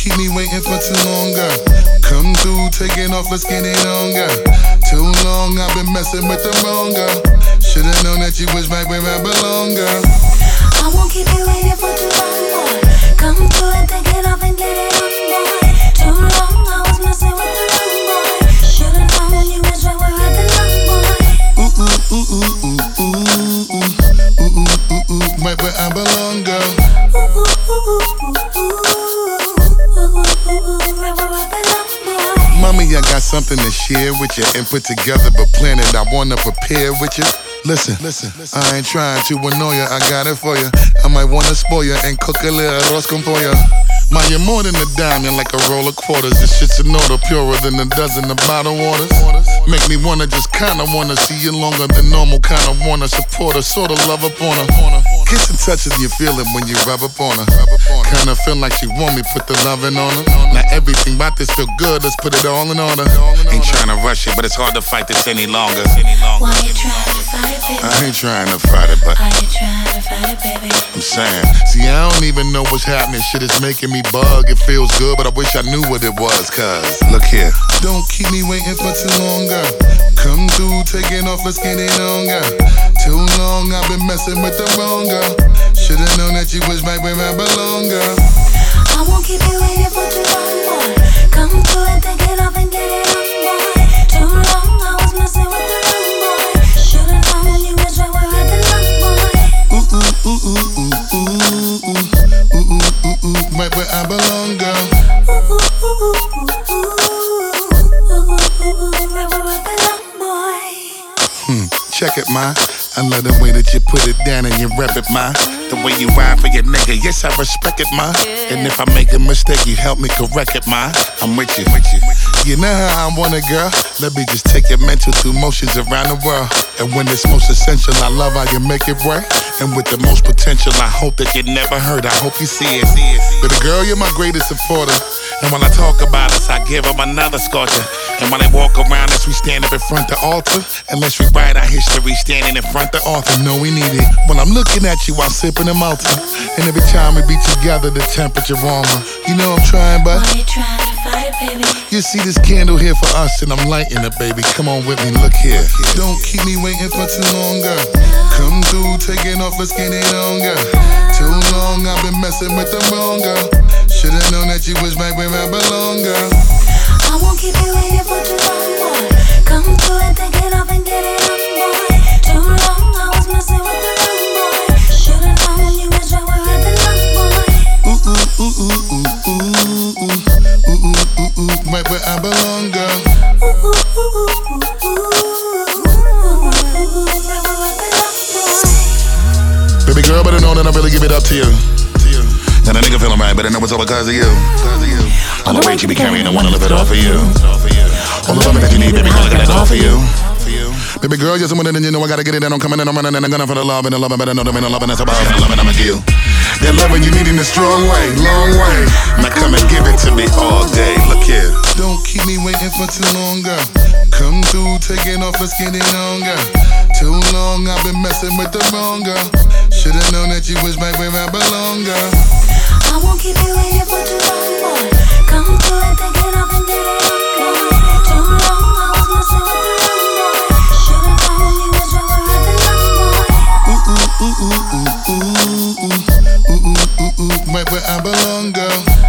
keep me waiting for too long, girl. Come through, taking off, let's get it on, girl. Too long, I've been messing with the wrong girl. Should've known that you was right where I belong, girl. I won't keep you waiting for too long, boy. Come through and take it off and get it on, boy. Too long, I was messing with the wrong boy. Should've known you was right where I belong, boy. Ooh, ooh, ooh, ooh, ooh, ooh, ooh, ooh, ooh, ooh, ooh, right where I belong, girl. Ooh, ooh, ooh, ooh, ooh, ooh, right where I belong, boy. Mommy, I got something to share with you and put together a plan that I wanna prepare with you. Listen, I ain't trying to annoy you, I got it for you. I might wanna spoil you and cook a little arroz con pollo. Ma, you're more than a dime, you're like a roll of quarters. This shit's an order, purer than a dozen of bottled waters. Make me wanna just kinda wanna see you longer than normal. Kinda wanna support her, sorta love up on her. Kiss and touches you feel it when you rub up on her. Kinda feel like she want me, put the loving on her. Now everything about this feel good, let's put it all in order. Ain't trying to rush it, but it's hard to fight this any longer. Why you trying to fight it, baby? I ain't trying to fight it, but Why you trying to fight it, baby? I'm saying, see, I don't even know what's happening. Shit is making me bug. It feels good, but I wish I knew what it was. Cause, look here. Don't keep me waiting for too long, girl. Come through, taking off, let's get it on, girl. Too long, I've been messing with the wrong girl. Should've known that you was right where I belong, girl. I won't keep you waiting for too long, boy. Come through and take it off and get it on, boy. Too long, I was messing with the wrong boy. Should've known you was right where I belong, boy. Ooh, ooh, ooh, ooh, ooh, ooh, ooh, ooh, ooh, ooh, ooh, right where I belong, girl. Ooh, ooh, ooh, ooh, ooh, ooh, right where I belong, boy. Check it, ma. I love the way that you put it down and you rep it, ma. The way you ride for your nigga, yes, I respect it, ma. And if I make a mistake, you help me correct it, ma. I'm with you. You know how I want it, girl. Let me just take your mental through motions around the world. And when it's most essential, I love how you make it work. And with the most potential, I hope that you never hurt. I hope you see it. Baby girl, you're my greatest supporter. And when I talk about us, I give them another scorcher. And when they walk around us, we stand up in front the altar. And let's rewrite our history standing in front the author. No, we need it. When I'm looking at you, I'm sipping a Malta. And every time we be together, the temperature warmer. You know I'm trying, but Why you trying to fight it, baby? you see this candle here for us, and I'm lighting it, baby. Come on with me, look here. Don't keep me waiting for too long, girl. Come through, taking off, let's get it on, girl. Too long, I've been messing with the wrong girl. Should've known that you was right where I belong, girl. I won't keep you waiting for too long, boy. Come through and take it off and get it on, boy. Too long, I was messing with the wrong boy. Should've known you was right where I belong, boy. Ooh, ooh, ooh, ooh, ooh, ooh, ooh, ooh, ooh, ooh, ooh, right where I belong, girl. Ooh, ooh, ooh, ooh, ooh, ooh, right where I belong, boy. Baby girl, better know that I really give it up to you. Now the nigga feeling right, but I know it's all because of you. All the weight you be carrying, I wanna lift it off of you. All the loving that you need, baby girl, I got it all for you. Baby girl, you're someone that you know I gotta get it, and I'm coming and I'm running and I'm gonna for the love and the love, I better know there ain't no loving that's above and the loving I'm with you. That loving you need in a strong way, long way. Now come and give it to me all day. Look here. Don't keep me waiting for too long, girl. Come through, taking off, let's get it on, girl. Too long, I've been messing with the wrong girl. Should've known that you was right where I belong, girl. I won't keep you waiting for too long, boy. Come through and take it off and get it on, boy. Too long, I was messing with the wrong boy. Should've known you was right where I belong, boy. Ooh, ooh, ooh, ooh, ooh, ooh, ooh, ooh, ooh, ooh, right where I belong, girl.